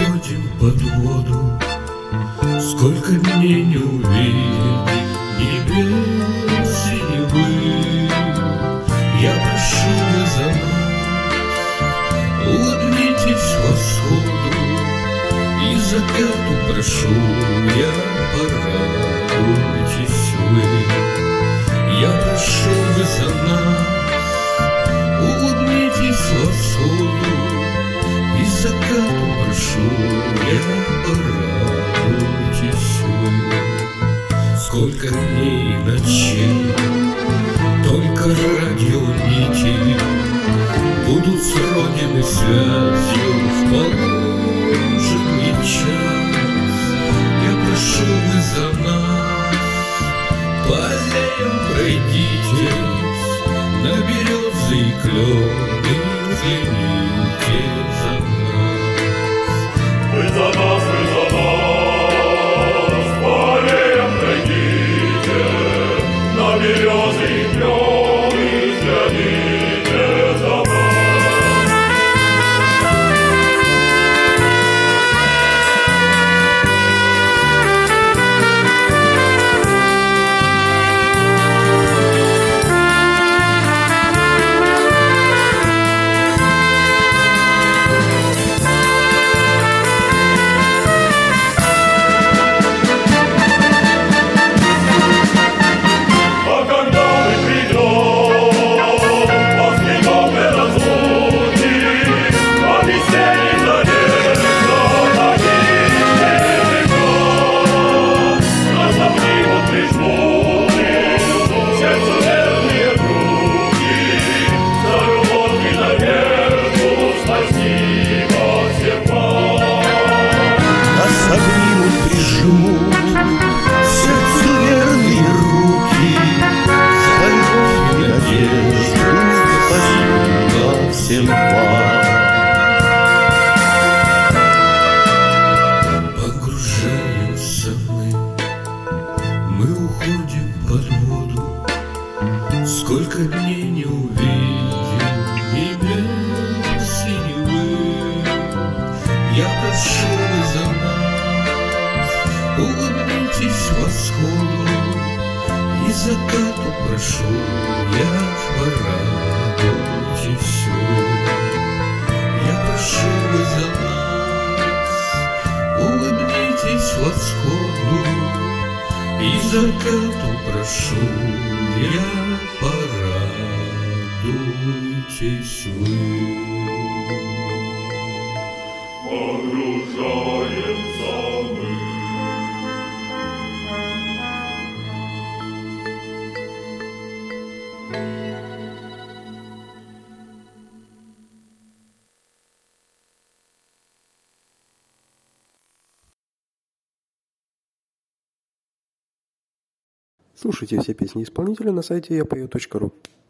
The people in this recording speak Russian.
уходим под воду, сколько дней не увидеть небес синевы. Я прошу вы за нас, улыбнитесь восходу, и закату прошу я, порадуйтесь вы. Я прошу вы за нас, улыбнитесь восходу, и закату прошу я, порадуйтесь вы. Сколько дней и ночей только радионити будут с родиной связью в положенный час. Я прошу вы за нас, по аллеям пройдитесь, на березы и клены взгляните за нас. Вы за нас, по аллеям пройдите, на березы и клены взгляните за нас. Погружаемся мы уходим под воду, сколько дней не увидим небес синевы. Я прошу вы за нас, улыбнитесь восходу, и закату прошу я, порадуйтесь вы. Я прошу вы за нас, улыбнитесь восходу, и закату прошу я, порадуйтесь вы. Погружаемся мы. Слушайте все песни исполнителя на сайте yapою.ru.